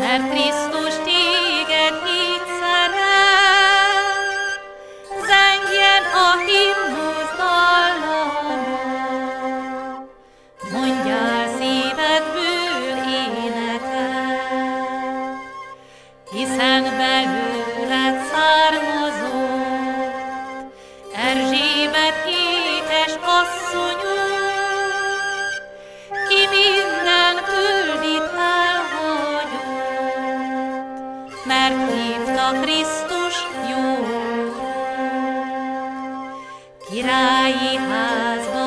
mert Krisztus téged így szeret. Zengjen a himnusz dallama, mondjál szívedből éneket, hiszen belőled származott Erzsébet ékes asszonyunk, ki minden földit elhagyott, mert hívta Krisztus jó. Királyi házba